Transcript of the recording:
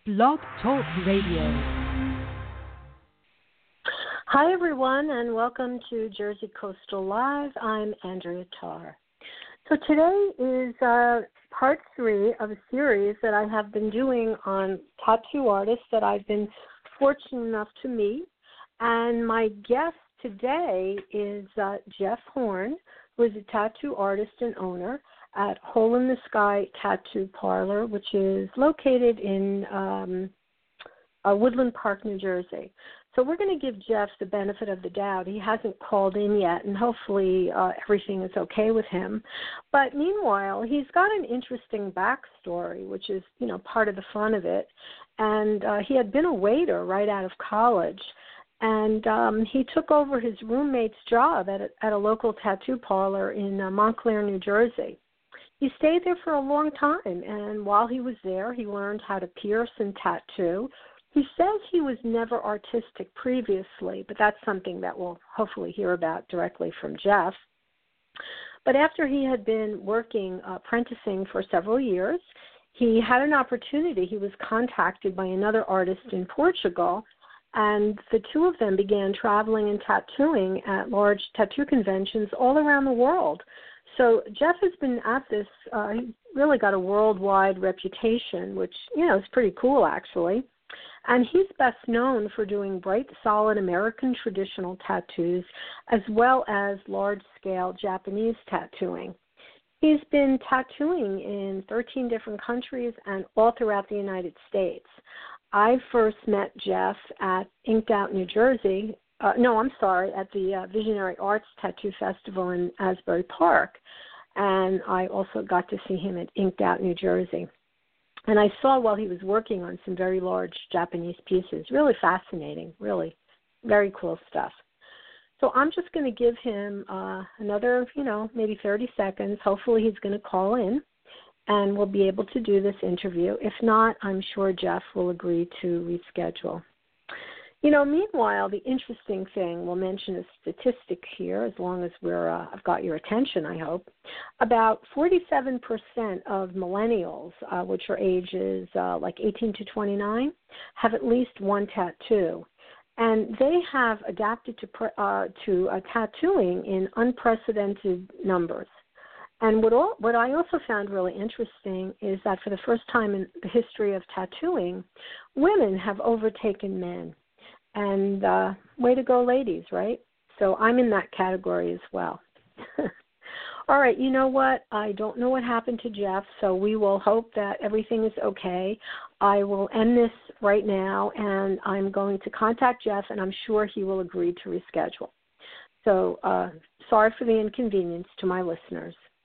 Blog Talk Radio. Hi, everyone, and welcome to Jersey Coastal Live. I'm Andrea Tarr. So today is part 3 of a series that I have been doing on tattoo artists that I've been fortunate enough to meet. And my guest today is Jeff Horn, who is a tattoo artist and owner at Hole in the Sky Tattoo Parlor, which is located in Woodland Park, New Jersey. So we're going to give Jeff the benefit of the doubt. He hasn't called in yet, and hopefully everything is okay with him. But meanwhile, he's got an interesting backstory, which is, part of the fun of it. And he had been a waiter right out of college. And he took over his roommate's job at a local tattoo parlor in Montclair, New Jersey. He stayed there for a long time, and while he was there, he learned how to pierce and tattoo. He says he was never artistic previously, but that's something that we'll hopefully hear about directly from Jeff. But after he had been working, apprenticing for several years, he had an opportunity. He was contacted by another artist in Portugal, and the two of them began traveling and tattooing at large tattoo conventions all around the world. So Jeff has been at this, he's really got a worldwide reputation, which, is pretty cool, actually. And he's best known for doing bright, solid American traditional tattoos as well as large-scale Japanese tattooing. He's been tattooing in 13 different countries and all throughout the United States. I first met Jeff at Inked Out, New Jersey. At the Visionary Arts Tattoo Festival in Asbury Park. And I also got to see him at Inked Out, New Jersey. And I saw while he was working on some very large Japanese pieces. Really fascinating, really. Very cool stuff. So I'm just going to give him another, maybe 30 seconds. Hopefully he's going to call in, and we'll be able to do this interview. If not, I'm sure Jeff will agree to reschedule. Meanwhile, the interesting thing, we'll mention a statistic here, as long as I've got your attention, I hope. About 47% of millennials, which are ages like 18 to 29, have at least one tattoo. And they have adapted to tattooing in unprecedented numbers. And what I also found really interesting is that for the first time in the history of tattooing, women have overtaken men. And way to go, ladies, right? So I'm in that category as well. All right, you know what? I don't know what happened to Jeff, so we will hope that everything is okay. I will end this right now, and I'm going to contact Jeff, and I'm sure he will agree to reschedule. So sorry for the inconvenience to my listeners.